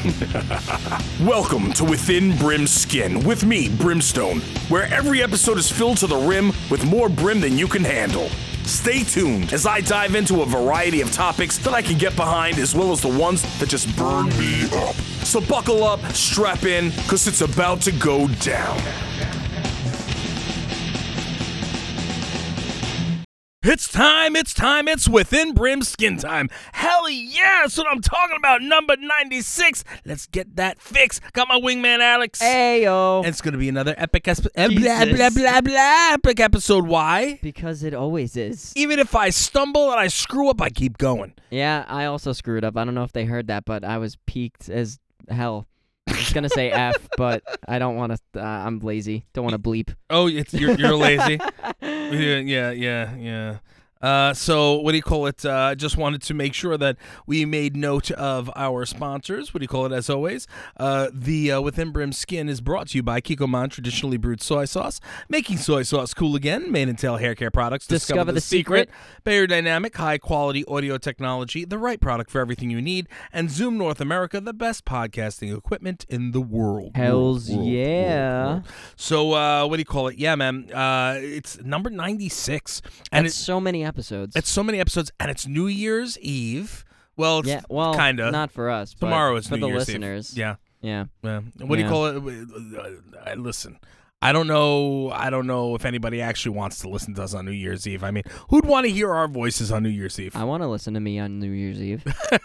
Welcome to Within Brim's Skin with me, Brimstone, where every episode is filled to the rim with more brim than you can handle. Stay tuned as I dive into a variety of topics that I can get behind, as well as the ones that just burn me up. So buckle up, strap in, because it's about to go down. It's time, it's Within Brim's Skin time. Hell yeah, that's what I'm talking about, number 96. Let's get that fixed. Got my wingman, Alex. Ayo. And it's going to be another epic epic episode. Why? Because it always is. Even if I stumble and I screw up, I keep going. Yeah, I also screwed up. I don't know if they heard that, but I was peaked as hell. I was going to say F, but I don't want to. I'm lazy. Don't want to bleep. Oh, you're lazy? Yeah. So what do you call it? Just wanted to make sure that we made note of our sponsors. What do you call it? As always, the Within Brim Skin is brought to you by Kikkoman Traditionally Brewed Soy Sauce, making soy sauce cool again. Mane and Tail Hair Care Products. Discover the secret. Bayer Dynamic, high quality audio technology, the right product for everything you need, and Zoom North America, the best podcasting equipment in the world. Hells yeah. So what do you call it? Yeah, man. It's number 96, and That's so many episodes. It's so many episodes, and it's New Year's Eve. Well, it's kind of. Not for us. Tomorrow but is for New the Year's listeners. Eve. Yeah. What do you call it? Listen, I don't know if anybody actually wants to listen to us on New Year's Eve. I mean, who'd want to hear our voices on New Year's Eve? I want to listen to me on New Year's Eve.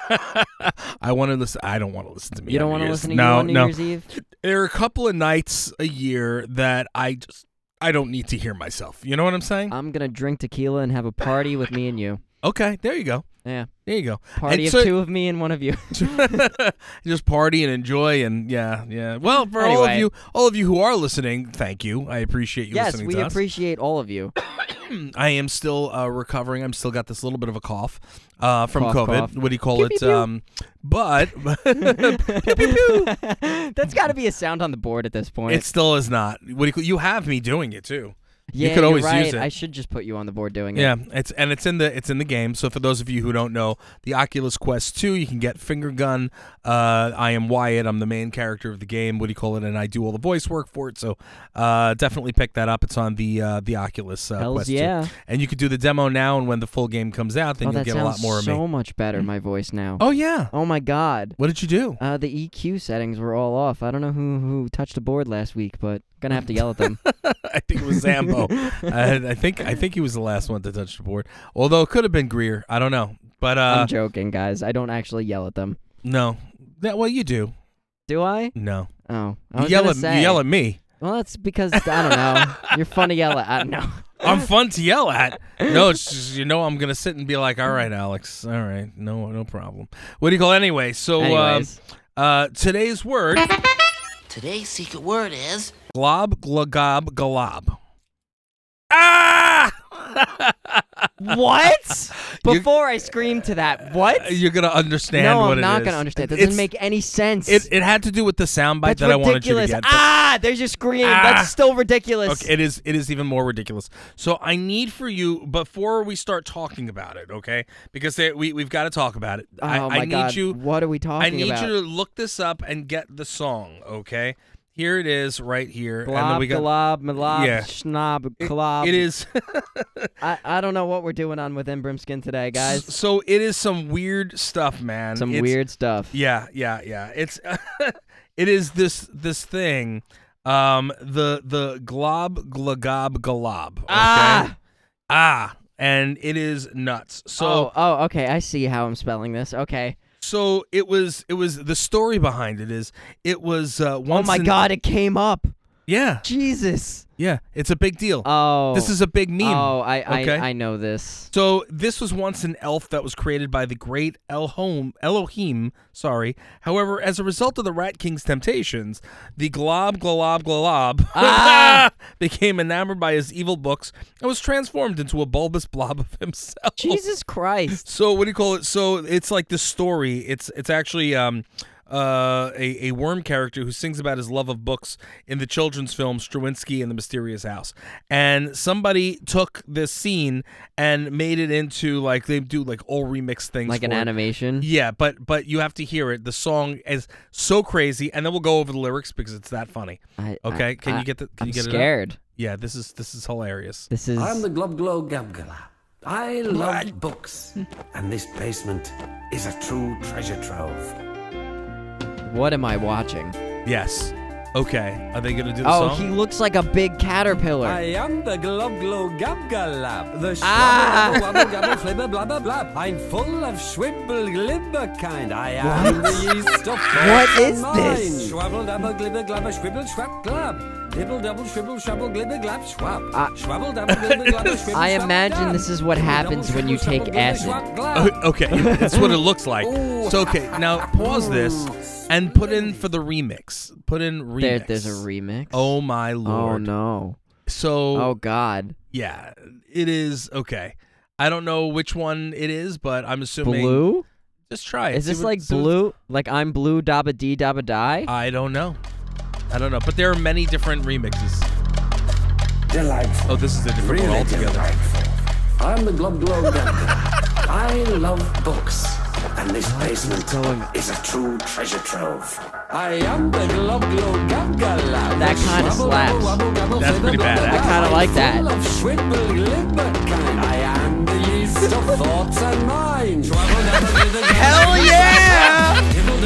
I want to listen. I don't want to listen to me. You don't want to listen to you on New Year's Eve? There are a couple of nights a year that I don't need to hear myself. You know what I'm saying? I'm going to drink tequila and have a party with me and you. Okay, there you go. Yeah. There you go. Party of two of me and one of you. Just party and enjoy and yeah. Well, for all of you who are listening, thank you. I appreciate you listening to us. Yes, we appreciate all of you. I am still recovering. I'm still got this little bit of a cough from COVID. Cough. What do you call Pew, it? pew, pew. But pew, pew, pew. That's got to be a sound on the board at this point. It still is not. You have me doing it too. Yeah, you could always you're right. use it. I should just put you on the board doing it. Yeah, it's in the game. So for those of you who don't know, the Oculus Quest 2, you can get finger gun. I am Wyatt. I'm the main character of the game. What do you call it? And I do all the voice work for it. So definitely pick that up. It's on the Oculus Quest 2. Yeah. And you could do the demo now, and when the full game comes out, then you'll get a lot more of me. So much better, my voice now. Oh yeah. Oh my God. What did you do? The EQ settings were all off. I don't know who touched the board last week, but gonna have to yell at them. I think it was Zambo. I think he was the last one to touch the board. Although it could have been Greer. I don't know. But I'm joking, guys. I don't actually yell at them. No. Yeah, well, you do. Do I? No. Oh. You yell at me. Well, that's because I don't know. You're fun to yell at. I don't know. I'm fun to yell at. No, it's just, I'm gonna sit and be like, all right, Alex. All right, no problem. What do you call it anyway? So today's word. Today's secret word is glob, glogob, glob. Ah! What? Before I scream to that, what? You're going to understand no, what I'm it not is. going to understand. That doesn't make any sense. It had to do with the soundbite that ridiculous. I wanted you to get. There's your scream. That's still ridiculous. Okay, it is even more ridiculous. So I need for you, before we start talking about it, okay? Because we've got to talk about it. Oh, my God. What are we talking about? I need you to look this up and get the song, okay? Here it is, right here. Blob, and then we got glob, melob, schnob, glob. It is. I don't know what we're doing on Within Brim Skin today, guys. So it is some weird stuff, man. Weird stuff. Yeah. It's it is this thing. The glob, glogob, glob. Okay? And it is nuts. So okay. I see how I'm spelling this. Okay. So it was the story behind it is it was once. Oh my God! It came up. Yeah. Jesus. Yeah, it's a big deal. Oh. This is a big meme. Oh, I know this. So this was once an elf that was created by the great Elohim. However, as a result of the Rat King's temptations, the glob became enamored by his evil books and was transformed into a bulbous blob of himself. Jesus Christ. So what do you call it? So it's like the story. It's actually a worm character who sings about his love of books in the children's film Straczynski and the Mysterious House. And somebody took this scene and made it into like they do like all remix things, Like an for it. animation? Yeah, but you have to hear it. The song is so crazy, and then we'll go over the lyrics because it's that funny. Okay, can you get the? Can I'm you get scared. it? Yeah, this is hilarious. This is. I'm the Glub Glow Gabgala. I love books, and this basement is a true treasure trove. What am I watching? Yes. Okay. Are they gonna do the Oh, song? he looks like a big caterpillar. I am the Glub Glow Gabgalab, the Ah! wabble gabble flibber blabber blab. I'm full of schwibble glibber kind. I am the yeast of What thoughts is and mind. this? Schwabble dabble glibber glabber schwibble schwab glab. Dibble double shwibble shabble glibber glab schwab. Schwabble dabble glibber glabber schwibble I schwab imagine glab. this is what Dibble happens double when you shwibble take shabble glibber acid. schwab glab. Okay, that's what it looks like. Ooh. So okay, now pause this and put in for the remix. Put in remix. There's a remix. Oh my Oh lord. no. So Oh god. yeah, it is okay. I don't know which one it is, but I'm assuming Blue? Just try it. Is See this what- like see what- blue? Like I'm blue dabba dee dabba die? I don't know. But there are many different remixes. Delightful. Oh, this is a different one Really altogether. delightful. I'm the Glub Glow Gabgala. I love books, and this basement is a true treasure trove. I am the Glub Glow Gabgala. That kinda slaps. That's pretty bad, I kinda like that. Full of schwibble glibber kind. I am the yeast of thoughts and mind. Hell yeah!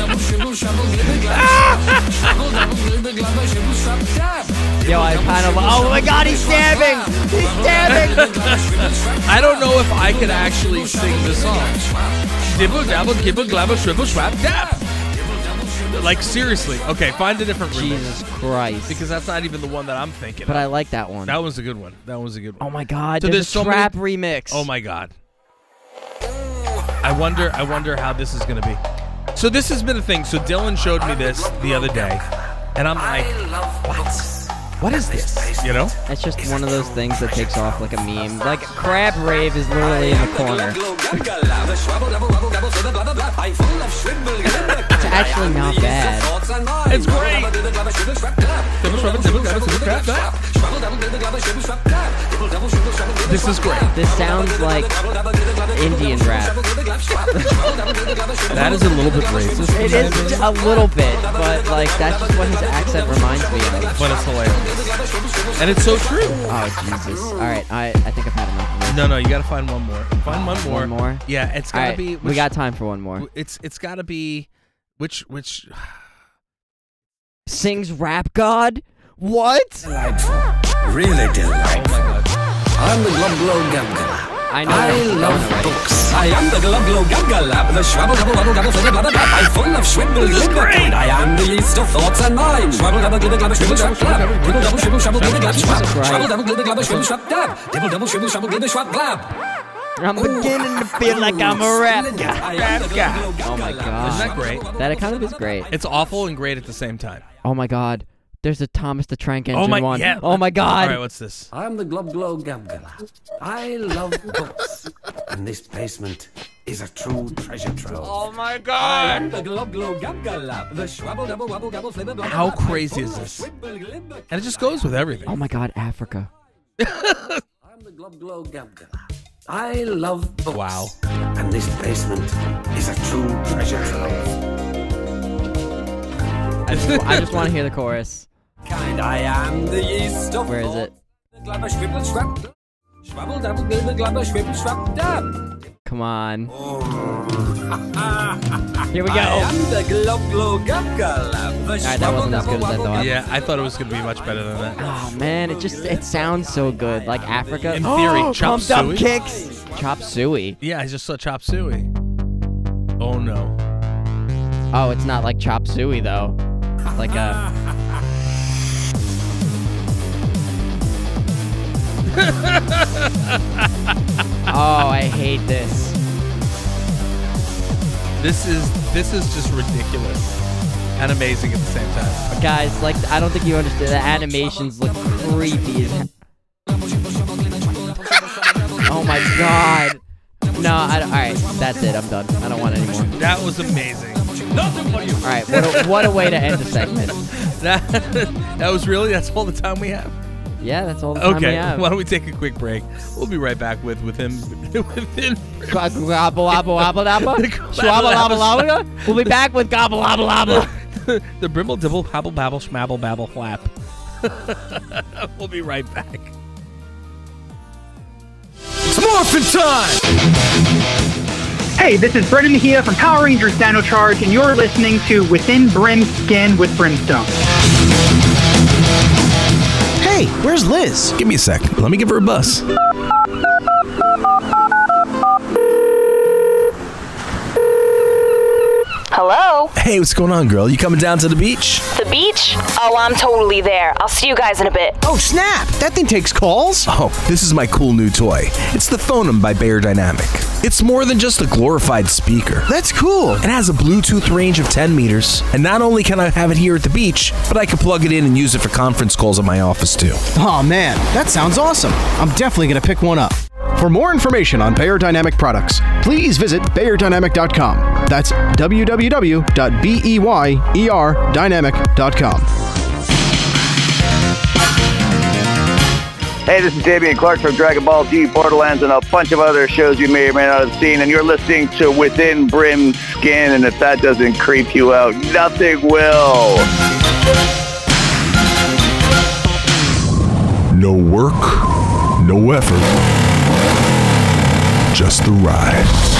Yo, I kind of. Oh my god, he's stabbing! He's stabbing! I don't know if I could actually sing this song. Dibble dabble gibble glabble shrivel swap dab. Like seriously. Okay, find a different remix. Jesus Christ. Because that's not even the one that I'm thinking. But of. I like that one. That was a good one. That was a good one. Oh my god, So there's there's a so many- trap remix. Oh my god. I wonder how this is gonna be. So this has been a thing. So Dylan showed me this the other day, and I'm like, what is this? You know? It's just one of those things that takes off like a meme. Like Crab Rave is literally in the corner. It's actually not bad. It's great. This is great. This sounds like Indian rap. That is a little bit racist. It is a little bit, but like that's just what his accent reminds me of. But it's hilarious. And it's so true. Oh Jesus! All right, I think I've had enough of this. No, you gotta find one more. Find one more. One more? Yeah, it's All gotta right, be. we got time for one more. It's gotta be. Which? Sings Rap God? What? Delightful. Really delightful. Oh my god. I'm the Glub Glow Gabgala. I know. I love books. I am the Glub Glow Gabgala. The schwabble double wabble gabble flibber blabber blab. I'm full of schwibble glibber kind. I am the yeast of thoughts and mind. Schwabble double glibber glabber schwibble schwab glab. Dibble double schwibble shabble glibber glab schwab. Schwabble double glibber glabber schwibble schwab dab. Dibble double schwibble shabble glibber schwab glab. I'm beginning to feel like I'm a rap guy. I am the Glub Glow Oh my Gabgala. god. Isn't that great? That it kind of is great. It's awful and great at the same time. Oh my god. There's a Thomas the Trank Engine Oh my one. yeah. Oh my god. All right, what's this? I'm the Glub Glow Gabgala. I love books, and this basement is a true treasure trove. Oh my I god. am the Glub Glow Gabgala. The schwabble double wabble gabble flibber blabber How blab. I'm crazy full is of this? schwibble glibber And it just goes with everything. Oh my god, Africa. I'm the Glub Glow Gabgala. I love books. Wow. And this basement is a true treasure trove. I just want to hear the chorus. Kind I am the yeast of Where is it? Glabber schwibble schwab. Schwabble dabble glibber glabber schwibble schwab dab. Come on. Here we I go. am the Glub Glow Gabgala. Alright, that wasn't as good as I thought. Yeah, I thought it was gonna be much better than that. Oh man, it sounds so good. Like Africa. In theory, Chop Pumped up Suey? kicks. Chop Suey. Yeah, I just saw Chop Suey. Oh no. Oh, it's not like Chop Suey though. Like a. Oh, I hate this. This is just ridiculous and amazing at the same time. Guys, like, I don't think you understand. The animations look creepy as hell. Oh my god. No, alright, that's it. I'm done. I don't want any more. That was amazing. Nothing for you. All right, what a way to end the segment. That was that's all the time we have. Yeah, that's all the time we Okay, have. why don't we take a quick break? We'll be right back with him. We'll be back with gobble gobble gobble. The brimble dibble hobble babble schmabble babble flap. We'll be right back. It's morphin' time! Hey, this is Brendan Mejia from Power Rangers Dino Charge, and you're listening to Within Brim's Skin with Brimstone. Hey, where's Liz? Give me a sec. Let me give her a buzz. Hello? Hey, what's going on, girl? You coming down to the beach? The beach? Oh, I'm totally there. I'll see you guys in a bit. Oh, snap! That thing takes calls? Oh, this is my cool new toy. It's the Phonem by Beyerdynamic. It's more than just a glorified speaker. That's cool. It has a Bluetooth range of 10 meters, and not only can I have it here at the beach, but I can plug it in and use it for conference calls at my office too. Oh, man, that sounds awesome. I'm definitely going to pick one up. For more information on Beyerdynamic products, please visit beyerdynamic.com. That's www.beyerdynamic.com. Hey, this is Damian Clark from Dragon Ball Z, Borderlands, and a bunch of other shows you may or may not have seen, and you're listening to Within Brim's Skin, and if that doesn't creep you out, nothing will. No work, no effort, just the ride.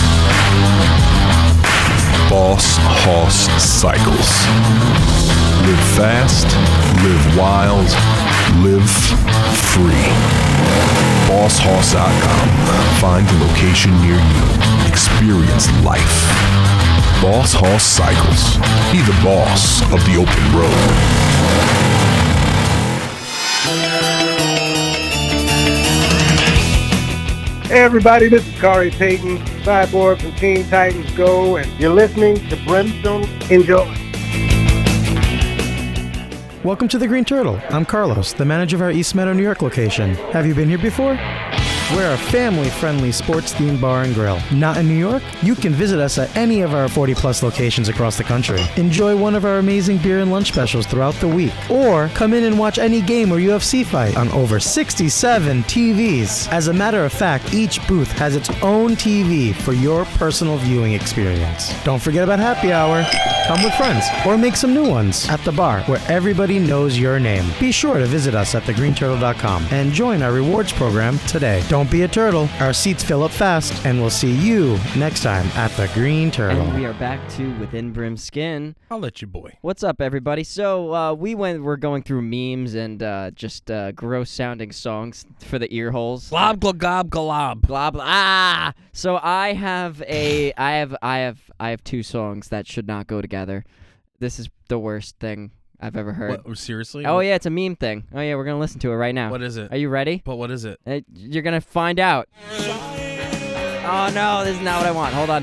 Boss Hoss Cycles. Live fast, live wild, live free. BossHoss.com. Find a location near you. Experience life. Boss Hoss Cycles. Be the boss of the open road. Hey everybody, this is Kari Payton, Cyborg from Teen Titans Go, and you're listening to Brimstone. Enjoy. Welcome to the Green Turtle. I'm Carlos, the manager of our East Meadow, New York location. Have you been here before? We're a family-friendly sports-themed bar and grill. Not in New York? You can visit us at any of our 40-plus locations across the country. Enjoy one of our amazing beer and lunch specials throughout the week. Or come in and watch any game or UFC fight on over 67 TVs. As a matter of fact, each booth has its own TV for your personal viewing experience. Don't forget about happy hour. Come with friends or make some new ones at the bar where everybody knows your name. Be sure to visit us at thegreenturtle.com and join our rewards program today. Don't be a turtle. Our seats fill up fast, and we'll see you next time at the Green Turtle. And we are back to Within Brim's Skin. I'll let you, boy. What's up, everybody? So we're going through memes and just gross-sounding songs for the ear holes. Glob glob glob glob. Blah blah. Ah! So I have two songs that should not go together. This is the worst thing I've ever heard. What, seriously? Oh yeah, it's a meme thing. Oh yeah, we're gonna listen to it right now. What is it? Are you ready? But what is it? You're gonna find out. Oh no, this is not what I want. Hold on.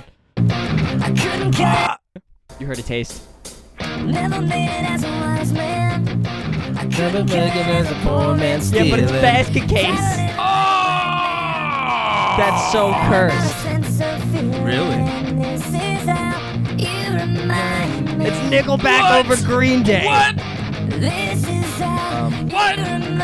You heard a taste. Never made it as a wise man. Never make it as a poor man Yeah, but it's stealing. basket case. That's so cursed. Really? It's Nickelback over Green Day. What? What?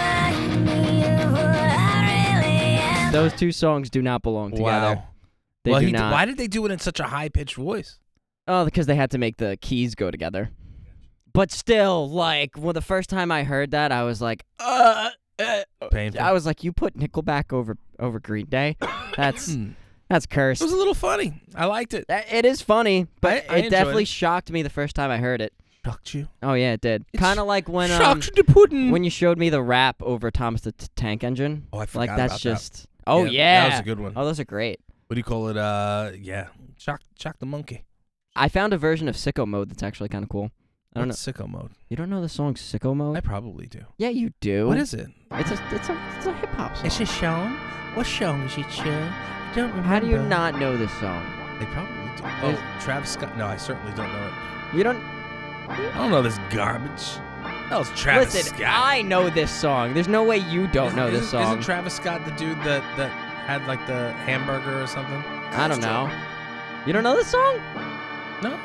Those two songs do not belong together. Wow. They Well, do not. why did they do it in such a high-pitched voice? Oh, because they had to make the keys go together. But still, like, well, the first time I heard that, I was like, Painful. I was like, you put Nickelback over Green Day? That's cursed. It was a little funny. I liked it. It is funny, but I it enjoyed definitely it. shocked me the first time I heard it. Shocked you? Oh yeah, it did. Kind of like when Shocked the pudding. when you showed me the rap over Thomas the Tank Engine. Oh, I forgot Like that's about just. that. Oh yeah, that was a good one. Oh, those are great. What do you call it? Yeah, shock the monkey. I found a version of Sicko Mode that's actually kind of cool. I don't know. What's Sicko Mode? You don't know the song Sicko Mode? I probably do. Yeah, you do. What is it? It's a hip hop song. Is it Sean? What song is it, Sean? I don't remember. How do you not know this song? They probably do. Oh, Travis Scott. No, I certainly don't know it. You don't. I don't know this garbage. That was Travis Listen, Scott. I know this song. There's no way you don't know this song. Isn't Travis Scott the dude that had like the hamburger or something? I don't know. You don't know this song? No.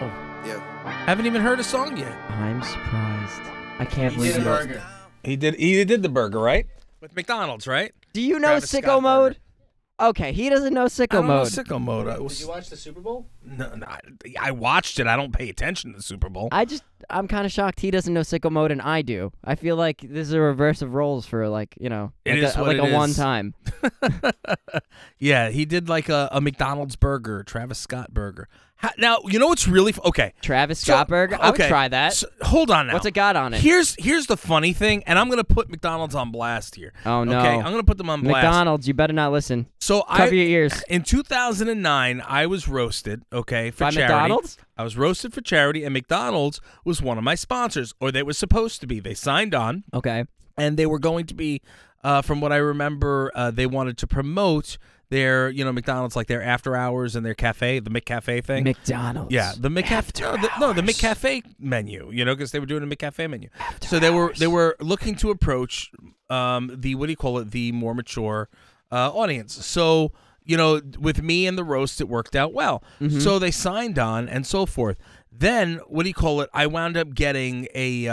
Haven't even heard a song yet. I'm surprised. I can't believe you. He did the burger, right? With McDonald's, right? Do you know Travis sicko Scott mode? burger. Okay, he doesn't know I sicko don't know mode. sicko mode. Did you watch the Super Bowl? No, I watched it. I don't pay attention to the Super Bowl. I'm kind of shocked he doesn't know sicko mode and I do. I feel like this is a reverse of roles for like It like is a, what like it a one is. time. Yeah, he did like a McDonald's burger, Travis Scott burger. Now, you know what's really okay? Travis Scott burger? I would try that. So, hold on now. What's it got on it? Here's the funny thing, and I'm going to put McDonald's on blast here. Oh, no. Okay, I'm going to put them on blast. McDonald's, you better not listen. So Cover your ears. In 2009, I was roasted, okay, for By charity. McDonald's? I was roasted for charity, and McDonald's was one of my sponsors, or they were supposed to be. They signed on. Okay. And they were going to be, from what I remember, they wanted to promote their, McDonald's, like their after hours and their cafe, the McCafe thing. McDonald's. Yeah, the McCafe. No, the McCafe menu. Because they were doing a McCafe menu. So they were looking to approach the more mature audience. So with me and the roast, it worked out well. Mm-hmm. So they signed on and so forth. Then I wound up getting a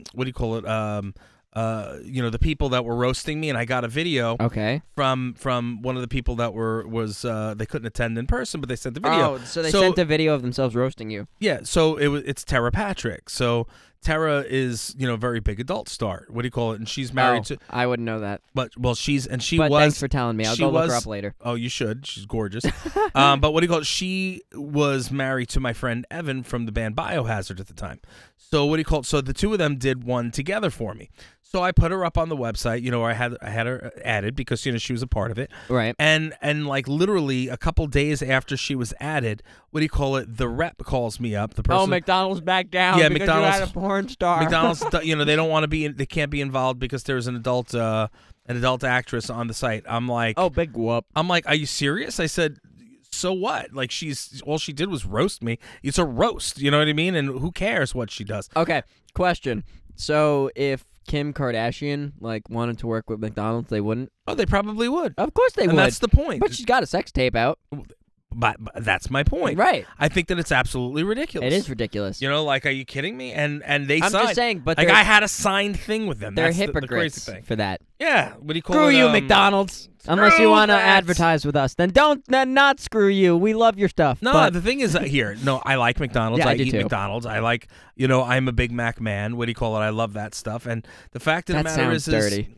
the people that were roasting me, and I got a video from one of the people that was they couldn't attend in person, but they sent the video. Oh, so they sent a video of themselves roasting you. Yeah, so it's Tara Patrick. So Tara is, very big adult star. And she's married to. I wouldn't know that. But she But was. thanks for telling me. I'll go look her up later. Oh, you should. She's gorgeous. But she was married to my friend Evan from the band Biohazard at the time. So so the two of them did one together for me. So I put her up on the website, or I had her added because she was a part of it. Right. And like literally a couple days after she was added, the rep calls me up. The person. Oh, McDonald's back down. Yeah, because McDonald's. You had a porn star. McDonald's, they don't want to be. They can't be involved because there's an adult actress on the site. I'm like, oh, big whoop. I'm like, are you serious? I said, so what? Like all she did was roast me. It's a roast, you know what I mean? And who cares what she does? Okay, question. So if Kim Kardashian wanted to work with McDonald's, they wouldn't? Oh, they probably would. Of course they would. And that's the point. But she's got a sex tape out. But that's my point. Right. I think that it's absolutely ridiculous. It is ridiculous. Are you kidding me? And they I'm signed. Just saying, but I had a signed thing with them. They're That's hypocrites the crazy thing. for that. Yeah. What do you call Screw it? you, McDonald's. Unless you want to advertise with us, then not screw you. We love your stuff. No, but the thing is here. No, I like McDonald's. Yeah, I I do eat too. McDonald's. I like, I'm a Big Mac man. What do you call it? I love that stuff. And the fact of the that matter sounds is dirty.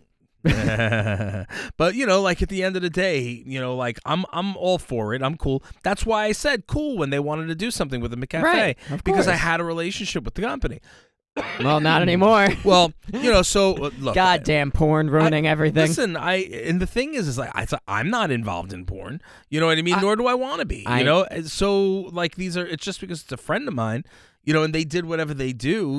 But at the end of the day, I'm all for it. I'm cool. That's why I said cool when they wanted to do something with the McCafe, Right, of because I course. had a relationship with the company. Well, not anymore. Well, so look. Goddamn porn ruining everything. Listen, and the thing is I'm not involved in porn. You know what I mean? Nor do I want to be. So it's just because it's a friend of mine. And they did whatever they do.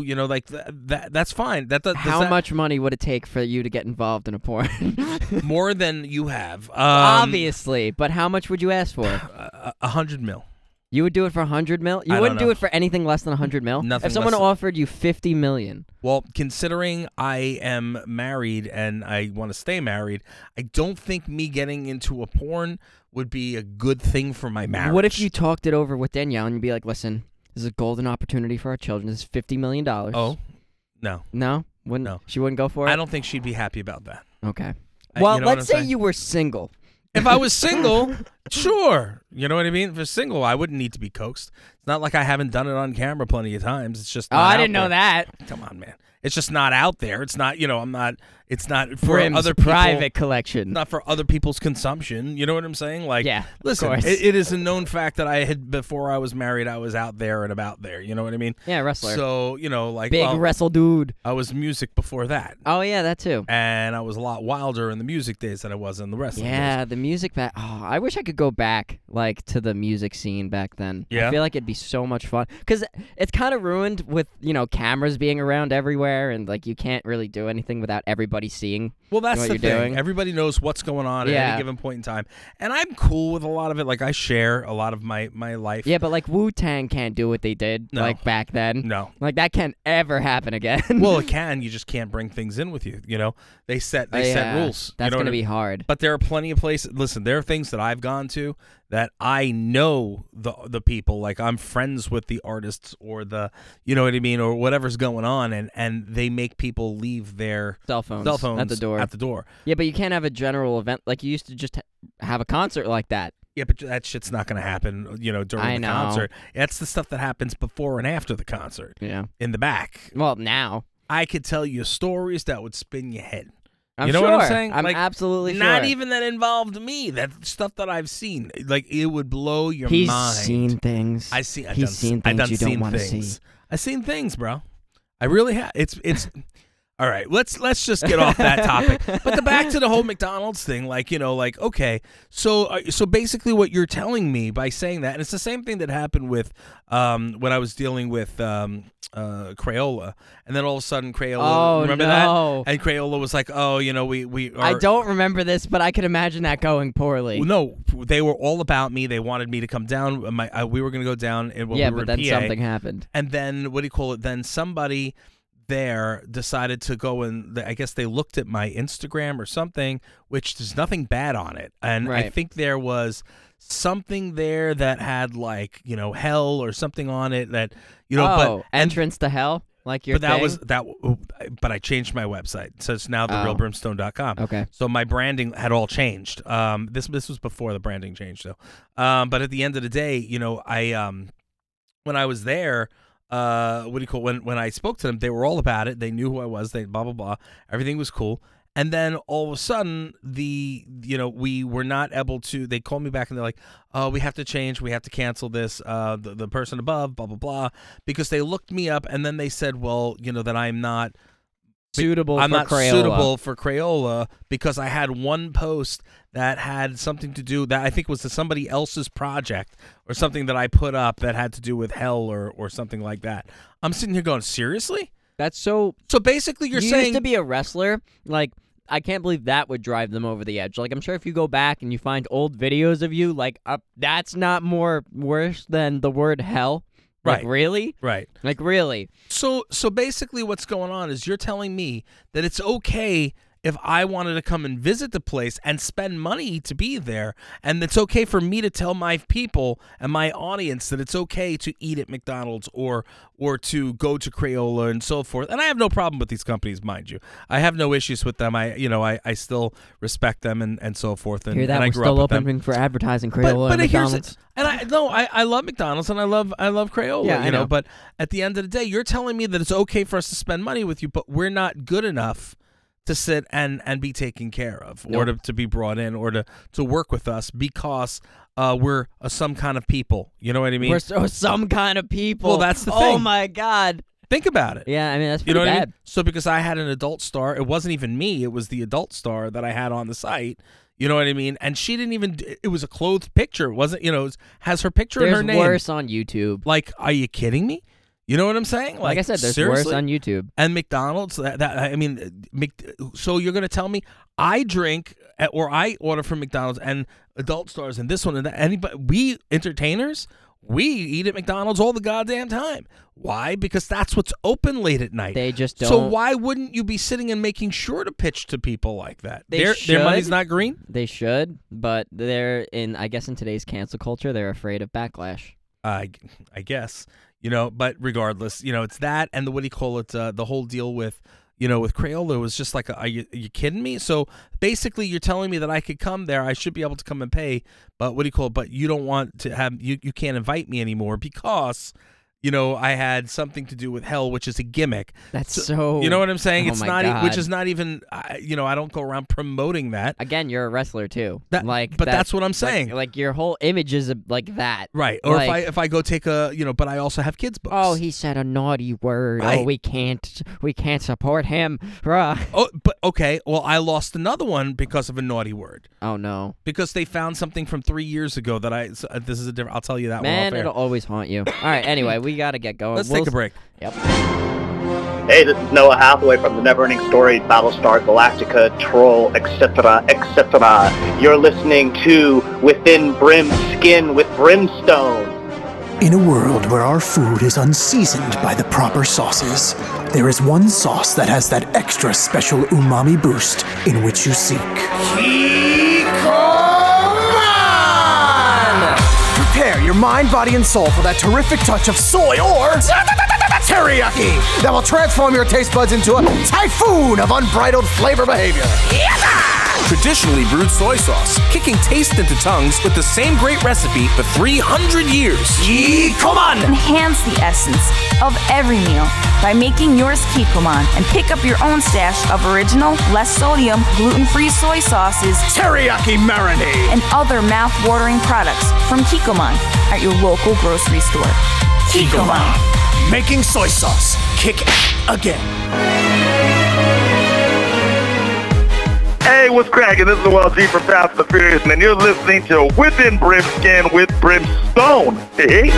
That's fine. How much money would it take for you to get involved in a porn? More than you have. Obviously, but how much would you ask for? $100 million. You would do it for $100 million? You I wouldn't don't do know. it for anything less than $100 million? Nothing If someone less than- offered you $50 million. Well, considering I am married and I want to stay married, I don't think me getting into a porn would be a good thing for my marriage. What if you talked it over with Danielle and you'd be like, listen, this is a golden opportunity for our children. This is $50 million. Oh, no. No? No. She wouldn't go for it? I don't think she'd be happy about that. Okay. You Well, know what let's I'm say saying? you were single. If I was single, sure. You know what I mean? If I was single, I wouldn't need to be coaxed. It's not like I haven't done it on camera plenty of times. It's just Oh, not I out didn't know there. that. Come on, man. It's just not out there. It's not, it's not for Brim's other people. private collection. Not for other people's consumption. You know what I'm saying? Yeah, of listen, course. it is a known fact that before I was married, I was out there and about there. You know what I mean? Yeah, wrestler. So, Big wrestle dude. I was music before that. Oh, yeah, that too. And I was a lot wilder in the music days than I was in the wrestling days. Yeah, the music back. Oh, I wish I could go back, to the music scene back then. Yeah? I feel like it'd be so much fun. Because it's kind of ruined with, cameras being around everywhere and, you can't really do anything without everybody seeing Well, that's what the you're thing. doing. Everybody knows what's going on at Yeah. any given point in time. And I'm cool with a lot of it. I share a lot of my life. Yeah, but, Wu-Tang can't do what they did, No. back then. No. That can't ever happen again. Well, it can. You just can't bring things in with you. They set rules. That's going to be hard. But there are plenty of places. Listen, there are things that I've gone to that I know the people, like I'm friends with the artists or the, you know what I mean, or whatever's going on, and they make people leave their cell phones at the door. Yeah, but you can't have a general event like you used to just have a concert like that. Yeah, but that shit's not going to happen, during the concert. That's the stuff that happens before and after the concert. Yeah. In the back. Well, now. I could tell you stories that would spin your head. I'm you know sure. what I'm saying? I'm absolutely sure. Not even that involved me. That stuff that I've seen. Like, it would blow your He's mind. He's seen things. I've seen things you don't want to see. I've seen things, bro. I really have. It's all right, let's just get off that topic. But back to the whole McDonald's thing, okay, so basically what you're telling me by saying that, and it's the same thing that happened with when I was dealing with Crayola, and then all of a sudden Crayola, remember that? And Crayola was like, we are. I don't remember this, but I could imagine that going poorly. No, they were all about me. They wanted me to come down. We were going to go down, and we were but in then PA, something happened. and then then somebody there decided to go and I guess they looked at my Instagram or something, which there's nothing bad on it, and I think there was something there that had hell or something on it that but entrance to hell, like your but I changed my website, so it's now therealbrimstone.com. Okay, so my branding had all changed. This was before the branding changed though. But at the end of the day, I when I was there, when I spoke to them, they were all about it. They knew who I was. They blah blah blah. Everything was cool. And then all of a sudden, we were not able to. They called me back and they're like, "Oh, we have to change. We have to cancel this. The person above, blah blah blah," because they looked me up and then they said, "Well, that I'm not suitable. I'm for not Crayola. suitable for Crayola because I had one post that had something to do that I think was somebody else's project or something that I put up that had to do with hell or something like that." I'm sitting here going, seriously? That's so. So basically, you're you saying used to be a wrestler, I can't believe that would drive them over the edge. I'm sure if you go back and you find old videos of you, that's not more worse than the word hell. Right. Really? Right. Really? So basically what's going on is you're telling me that it's okay if I wanted to come and visit the place and spend money to be there, and it's okay for me to tell my people and my audience that it's okay to eat at McDonald's or to go to Crayola and so forth. And I have no problem with these companies, mind you. I have no issues with them. I still respect them and so forth. And, Hear that? and I We're grew still up with opening them. for advertising Crayola and McDonald's. And I love McDonald's and I love Crayola, yeah, I know. But at the end of the day, you're telling me that it's okay for us to spend money with you, but we're not good enough to sit and be taken care of, or to be brought in, or to work with us because we're some kind of people. You know what I mean? We're some kind of people. Well, that's the thing. Oh my God. Think about it. Yeah, I mean, that's pretty what bad. I mean? So because I had an adult star, it wasn't even me, it was the adult star that I had on the site. You know what I mean? And she didn't even, it was a clothed picture. It wasn't, it has her picture in her name. There's worse on YouTube. Are you kidding me? You know what I'm saying? Like I said, there's seriously? worse on YouTube. And McDonald's, so you're going to tell me I drink or I order from McDonald's and adult stars and this one and that. Anybody, we entertainers, we eat at McDonald's all the goddamn time. Why? Because that's what's open late at night. They just don't. So why wouldn't you be sitting and making sure to pitch to people like that? Their money's not green? They should, but I guess in today's cancel culture, they're afraid of backlash. I guess. But regardless, it's that and the whole deal with, with Crayola was just like, are you kidding me? So basically you're telling me that I could come there, I should be able to come and pay, but but you don't want to have, you can't invite me anymore because, I had something to do with hell, which is a gimmick. That's so. You know what I'm saying? Oh It's my not, God. which is not even, I don't go around promoting that. Again, you're a wrestler too. But that's what I'm saying. Like your whole image is like that. Right. Or if I go take but I also have kids books. Oh, he said a naughty word. Right. Oh, we can't support him. Rah. Oh, but okay. Well, I lost another one because of a naughty word. Oh no. Because they found something from 3 years ago that this is a different. I'll tell you that one. Man, it'll always haunt you. All right. Anyway, we gotta get going. Let's take a break. Yep. Hey, this is Noah Hathaway from the Neverending Story, Battlestar Galactica, Troll, etc., etc. You're listening to Within Brim's Skin with Brimstone. In a world where our food is unseasoned by the proper sauces, there is one sauce that has that extra special umami boost in which you seek. Kikoman! mind, body, and soul for that terrific touch of soy or teriyaki that will transform your taste buds into a typhoon of unbridled flavor behavior. Traditionally brewed soy sauce, kicking taste into tongues with the same great recipe for 300 years. Kikkoman! Enhance the essence of every meal by making yours Kikkoman and pick up your own stash of original, less sodium, gluten-free soy sauces, teriyaki marinade, and other mouth-watering products from Kikkoman at your local grocery store. Kikkoman. Making soy sauce. Kick again. Hey, what's cracking? This is Noel G from Fast and the Furious, and you're listening to Within Brimskin with Brimstone. Hey.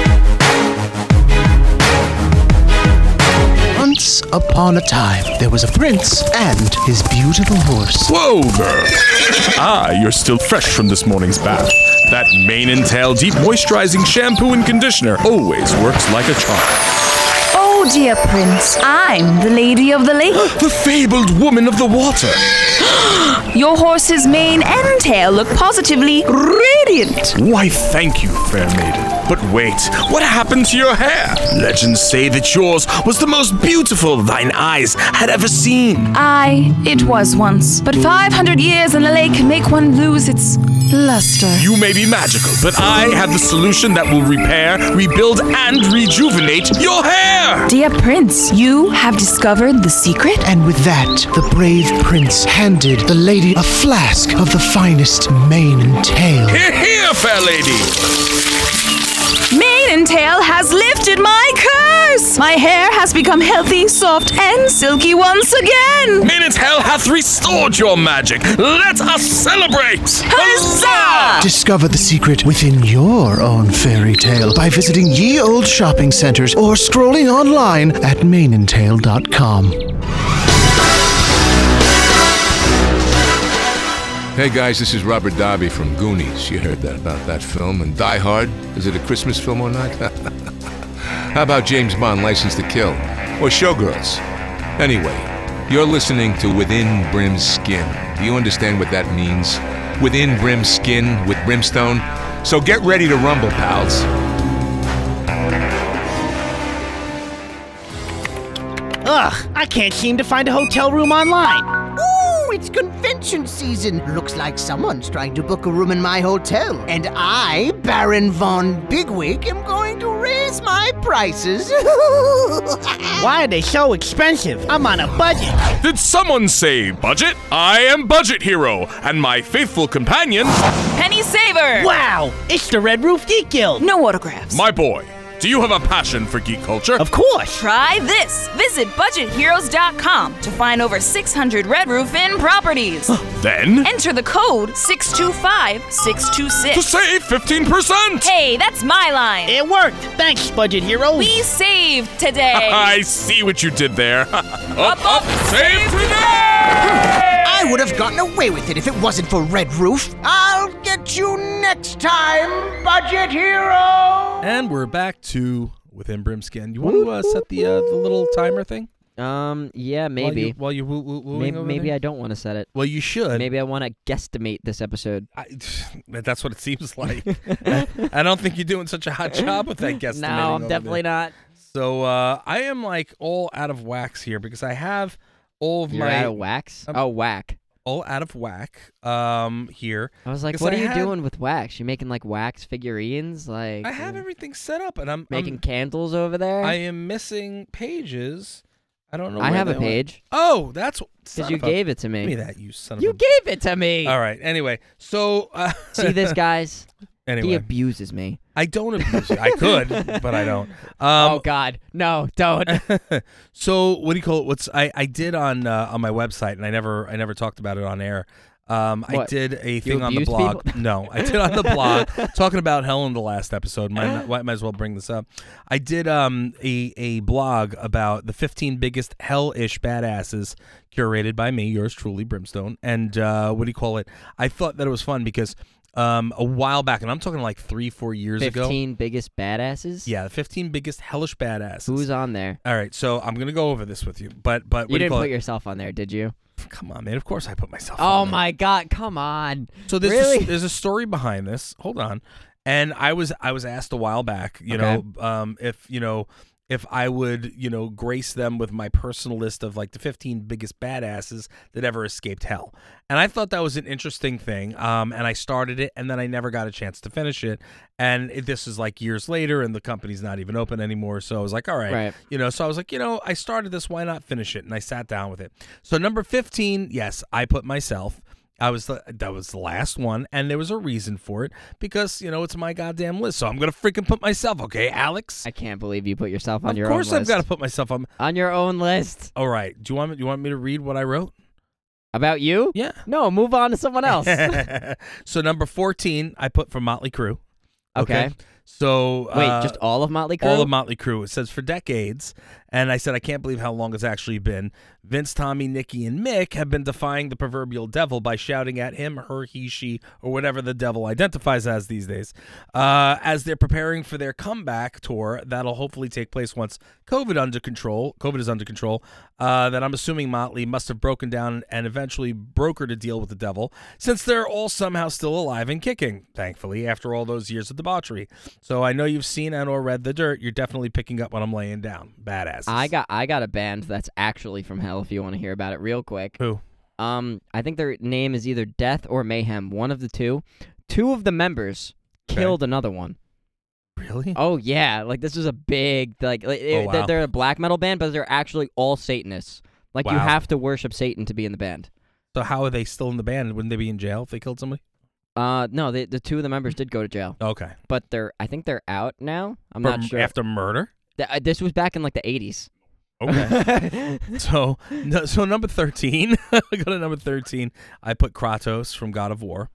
Once upon a time, there was a prince and his beautiful horse. Whoa, girl. You're still fresh from this morning's bath. That mane and tail deep moisturizing shampoo and conditioner always works like a charm. Oh, dear Prince, I'm the Lady of the Lake. The fabled woman of the water. Your horse's mane and tail look positively radiant. Why, thank you, fair maiden. But wait, what happened to your hair? Legends say that yours was the most beautiful thine eyes had ever seen. It was once, but 500 years in a lake can make one lose its luster. You may be magical, but I have the solution that will repair, rebuild, and rejuvenate your hair! Dear Prince, you have discovered the secret? And with that, the brave prince handed the lady a flask of the finest mane and tail. Here, here, fair lady! Mane and tail has lifted my curse! My hair has become healthy, soft, and silky once again! Mane and tail hath restored your magic! Let us celebrate! Huzzah! Discover the secret within your own fairy tale by visiting ye old shopping centers or scrolling online at maneandtail.com. Hey guys, this is Robert Darby from Goonies. You heard that about that film. And Die Hard, is it a Christmas film or not? How about James Bond, License to Kill? Or Showgirls? Anyway, you're listening to Within Brim's Skin. Do you understand what that means? Within Brim's Skin with Brimstone? So get ready to rumble, pals. Ugh, I can't seem to find a hotel room online. Ooh, it's convention season. Looks like someone's trying to book a room in my hotel. And I, Baron Von Bigwig, am going to raise my prices. Why are they so expensive? I'm on a budget. Did someone say budget? I am Budget Hero, and my faithful companion... Penny Saver! Wow, it's the Red Roof Geek Guild. No autographs. My boy, do you have a passion for geek culture? Of course. Try this. Visit budgetheroes.com to find over 600 Red Roof Inn properties. Then? Enter the code 625-626. To save 15%! Hey, that's my line. It worked. Thanks, Budget Heroes. We saved today. I see what you did there. up, save today! I would have gotten away with it if it wasn't for Red Roof. I'll get you next time, Budget Hero! And we're back to Within Brimskin. You want to set the little timer thing? Yeah, maybe. While you wooing over maybe there? I don't want to set it. Well, you should. Maybe I want to guesstimate this episode. That's what it seems like. I don't think you're doing such a hot job with that guesstimate. No, I'm definitely not. So I am like all out of wax here because I have all of You're my out of wax? Whack. All out of whack here. I was like, what are you doing with wax? You making like wax figurines? Like I have everything set up and I'm making candles over there? I am missing pages. I don't know. I where have they a page. went. Oh, that's because you gave it to me. Give me that, you son of You gave it to me. All right. Anyway, so see this, guys? Anyway, he abuses me. I don't abuse you. I could, but I don't. Oh God, no, don't. So what do you call it? I did on my website, and I never talked about it on air. I did a thing on the blog. People? No, I did on the blog talking about Hell in the last episode. Might as well bring this up. I did a blog about the 15 biggest hell-ish badasses curated by me, yours truly, Brimstone. And what do you call it? I thought that it was fun because a while back, and I'm talking like 3-4 years ago. 15 biggest badasses? Yeah, the 15 biggest hellish badasses. Who's on there? All right, so I'm gonna go over this with you, but you didn't put yourself on there, did you? Come on, man. Of course I put myself on Oh there. my God, come on. So there's a story behind this. Hold on. And I was asked a while back, if I would, grace them with my personal list of like the 15 biggest badasses that ever escaped hell. And I thought that was an interesting thing. And I started it, and then I never got a chance to finish it. And this is like years later, and the company's not even open anymore. So I was like, all right. So I was like, I started this, why not finish it? And I sat down with it. So number 15, yes, I put myself. That was the last one, and there was a reason for it because it's my goddamn list. So I'm gonna freaking put myself, okay, Alex? I can't believe you put yourself on your own list. Of course, I've got to put myself on your own list. All right. Do you want me to read what I wrote about you? Yeah. No, move on to someone else. So number 14, I put for Motley Crue. Okay. So wait, just all of Motley Crue? All of Motley Crue. It says for decades, and I said I can't believe how long it's actually been. Vince, Tommy, Nikki, and Mick have been defying the proverbial devil by shouting at him, her, he, she, or whatever the devil identifies as these days, as they're preparing for their comeback tour that'll hopefully take place once COVID is under control. That I'm assuming Motley must have broken down and eventually brokered a deal with the devil, since they're all somehow still alive and kicking, thankfully, after all those years of debauchery. So I know you've seen and or read The Dirt. You're definitely picking up what I'm laying down. Badass. I got a band that's actually from hell if you want to hear about it real quick. Who? I think their name is either Death or Mayhem, one of the two. Two of the members killed another one. Really? Oh yeah, like this was a big wow. They're a black metal band, but they're actually all Satanists. Like you have to worship Satan to be in the band. So how are they still in the band? Wouldn't they be in jail if they killed somebody? No, the two of the members did go to jail. Okay. But I think they're out now. I'm not sure. After murder? This was back in like the 80s. Okay. so number 13, I go to number 13. I put Kratos from God of War.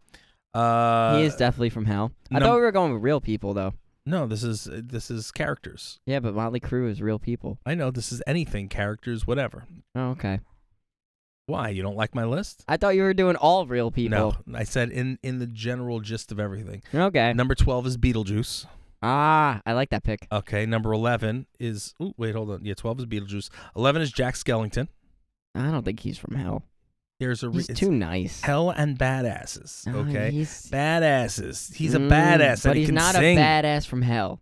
He is definitely from hell. I thought we were going with real people though. No, this is characters. Yeah, but Motley Crue is real people. I know, this is anything, characters, whatever. Oh, okay. Why? You don't like my list? I thought you were doing all real people. No, I said in the general gist of everything. Okay. Number 12 is Beetlejuice. Ah, I like that pick. Okay, number 11 is... Oh, wait, hold on. Yeah, 12 is Beetlejuice. 11 is Jack Skellington. I don't think he's from hell. He's too nice. Hell and badasses, okay? Badasses. He's a badass, but and he he's can not sing. a badass from hell.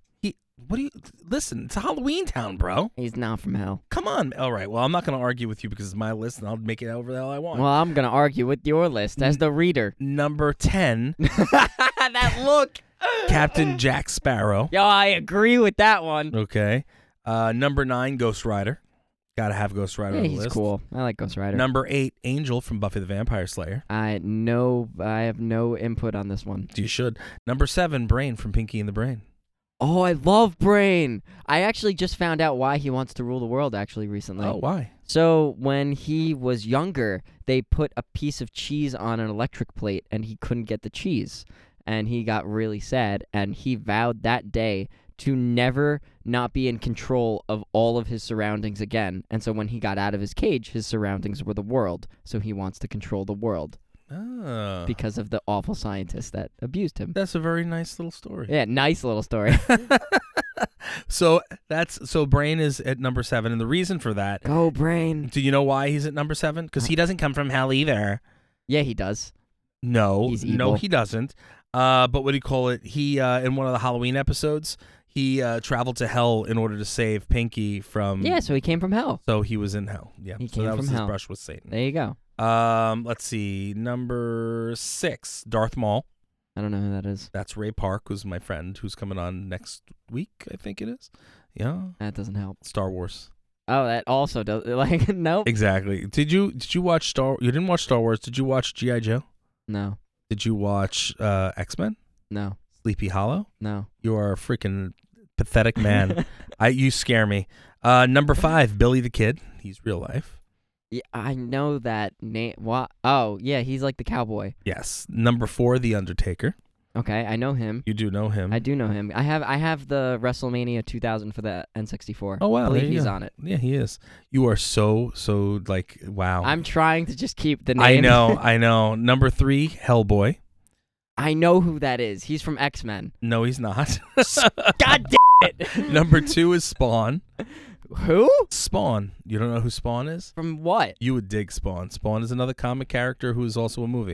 Listen, it's a Halloween town, bro. He's not from hell. Come on. All right, well, I'm not going to argue with you because it's my list, and I'll make it however the hell I want. Well, I'm going to argue with your list as the reader. Number 10. That look. Captain Jack Sparrow. Yo, I agree with that one. Okay. Number 9, Ghost Rider. Gotta have Ghost Rider on the list. He's cool. I like Ghost Rider. Number 8, Angel from Buffy the Vampire Slayer. I have no input on this one. You should. Number 7, Brain from Pinky and the Brain. Oh, I love Brain. I actually just found out why he wants to rule the world recently. Oh, why? So when he was younger, they put a piece of cheese on an electric plate and he couldn't get the cheese. And he got really sad, and he vowed that day to never not be in control of all of his surroundings again. And so when he got out of his cage, his surroundings were the world. So he wants to control the world. Oh. Because of the awful scientists that abused him. That's a very nice little story. Yeah, nice little story. So Brain is at number 7, and the reason for that... Go Brain. Do you know why he's at number 7? Because he doesn't come from hell either. Yeah, he does. No, He's evil. No, he doesn't. But what do you call it? He in one of the Halloween episodes, he traveled to hell in order to save Pinky from... Yeah, so he came from hell. So he was in hell. Yeah, he so came that from was hell. His brush with Satan. There you go. Let's see. Number 6, Darth Maul. I don't know who that is. That's Ray Park, who's my friend, who's coming on next week, I think it is. Yeah. That doesn't help. Star Wars. Oh, that also does. Nope. Exactly. Did you watch You didn't watch Star Wars. Did you watch G.I. Joe? No. Did you watch X-Men? No. Sleepy Hollow? No. You are a freaking pathetic man. You scare me. Number 5, Billy the Kid. He's real life. Yeah, I know that name. What? Oh, yeah, he's like the cowboy. Yes. Number 4, The Undertaker. Okay, I know him. You do know him. I do know him. I have the WrestleMania 2000 for the N64. Oh, wow. I believe he's on it. Yeah, he is. You are so like, wow. I'm trying to just keep the name. I know. Number 3, Hellboy. I know who that is. He's from X-Men. No, he's not. God damn it. Number 2 is Spawn. Who? Spawn. You don't know who Spawn is? From what? You would dig Spawn. Spawn is another comic character who is also a movie.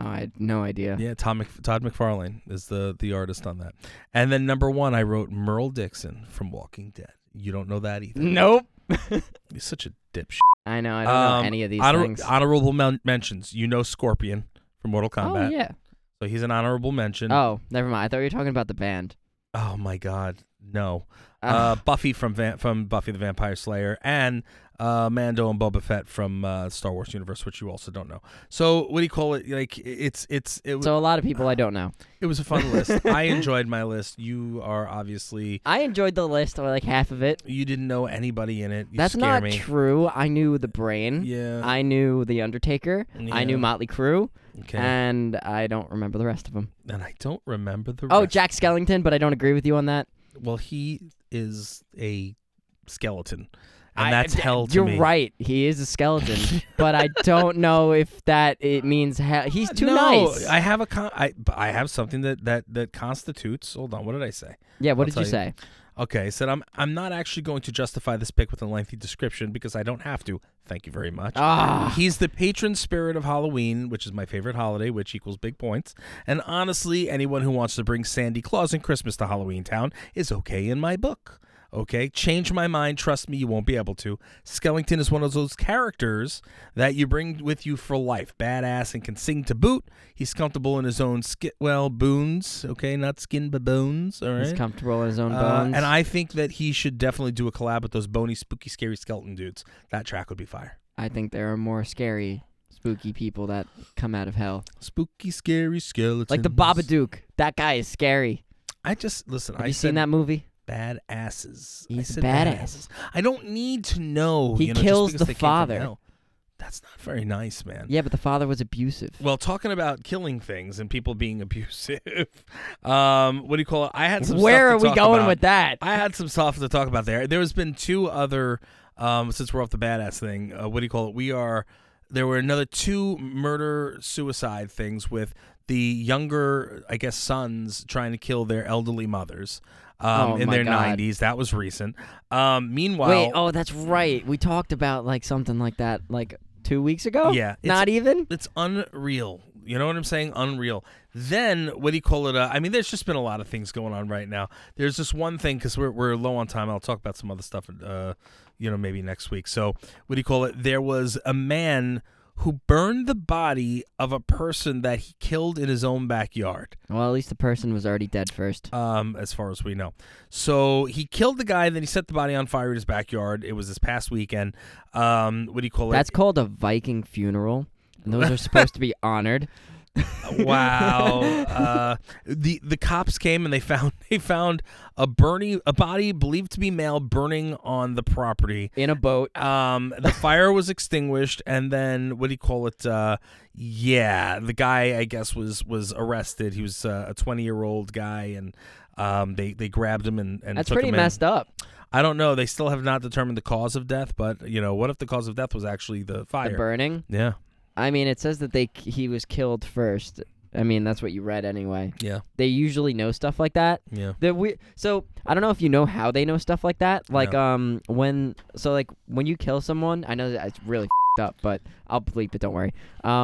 I had no idea. Yeah, Todd McFarlane is the artist on that. And then number 1, I wrote Merle Dixon from Walking Dead. You don't know that either. Nope. You're such a dipshit. I know. I don't know any of these things. Honorable mentions. You know Scorpion from Mortal Kombat. Oh, yeah. So he's an honorable mention. Oh, never mind. I thought you were talking about the band. Oh, my God. No. Buffy from Buffy the Vampire Slayer, and Mando and Boba Fett from Star Wars universe, which you also don't know. So what do you call it? Like So a lot of people I don't know. It was a fun list. I enjoyed my list. You are obviously. I enjoyed the list, or like half of it. You didn't know anybody in it. That's not true. I knew the Brain. Yeah. I knew the Undertaker. Yeah. I knew Motley Crue. Okay. And I don't remember the rest of them. And I don't remember the. Oh, rest. Jack Skellington, but I don't agree with you on that. Well, he is a skeleton, and that's hell to me. You're right. He is a skeleton, but I don't know if it means hell. He's too nice. I have I have something that constitutes. Hold on, what did I say? Yeah, what did you say? Okay, I said I'm not actually going to justify this pick with a lengthy description because I don't have to. Thank you very much. He's the patron spirit of Halloween, which is my favorite holiday, which equals big points. And honestly, anyone who wants to bring Sandy Claus and Christmas to Halloween Town is okay in my book. Okay, change my mind. Trust me, you won't be able to. Skellington is one of those characters that you bring with you for life. Badass and can sing to boot. He's comfortable in his own boons. Okay, not skin but bones. All right. He's comfortable in his own bones. And I think that he should definitely do a collab with those bony, spooky, scary skeleton dudes. That track would be fire. I think there are more scary, spooky people that come out of hell. Spooky, scary skeletons. Like the Babadook. That guy is scary. Have you seen that movie? Badasses. He's badass. I don't need to know. He kills the father. That's not very nice, man. Yeah, but the father was abusive. Well, talking about killing things and people being abusive, what do you call it? I had some. Where are stuff to we talk going about. with that? I had some stuff to talk about there. There's been 2 other. Since we're off the badass thing, what do you call it? There were another 2 murder-suicide things with the younger, I guess, sons trying to kill their elderly mothers. In their 90s. That was recent. Meanwhile... Wait, that's right. We talked about like something like that like 2 weeks ago? Yeah. Not even? It's unreal. You know what I'm saying? Unreal. Then, what do you call it? I mean, there's just been a lot of things going on right now. There's this one thing, because we're low on time. I'll talk about some other stuff, maybe next week. So, what do you call it? There was a man who burned the body of a person that he killed in his own backyard. Well, at least the person was already dead first. As far as we know. So he killed the guy, then he set the body on fire in his backyard. It was this past weekend. What do you call it? That's called a Viking funeral, and those are supposed to be honored. Wow. The cops came and they found a body believed to be male burning on the property in a boat. The fire was extinguished, and then what do you call it? The guy, I guess, was arrested. He was a 20-year-old guy, and they grabbed him and that's took pretty him messed up. I don't know. They still have not determined the cause of death, but what if the cause of death was actually the fire? The burning? Yeah. I mean, it says that he was killed first. I mean, that's what you read anyway. Yeah. They usually know stuff like that. Yeah. So I don't know if you know how they know stuff like that. Like when you kill someone, I know that it's really f***ed up, but I'll bleep it. Don't worry.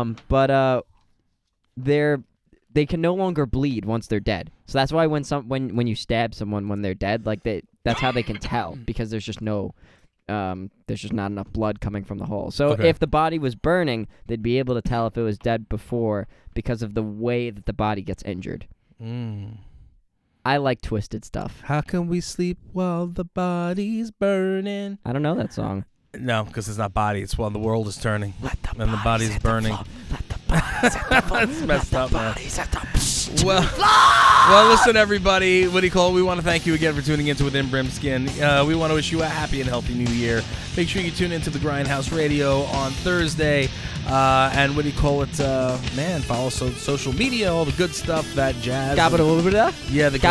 They can no longer bleed once they're dead. So that's why when you stab someone when they're dead, like that's how they can tell, because there's just not enough blood coming from the hole. So if the body was burning, they'd be able to tell if it was dead before because of the way that the body gets injured. I like twisted stuff. How can we sleep while the body's burning? I don't know that song. No, because it's not body. It's while the world is turning and the body's burning. That's messed up, man. Well, listen, everybody. What do you call it? We want to thank you again for tuning into Within Brimskin. We want to wish you a happy and healthy new year. Make sure you tune into the Grindhouse Radio on Thursday. And what do you call it? Follow social media, all the good stuff, that jazz. Yeah, the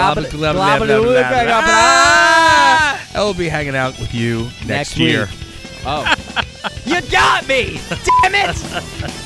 I will be hanging out with you next year. Oh. You got me! Damn it!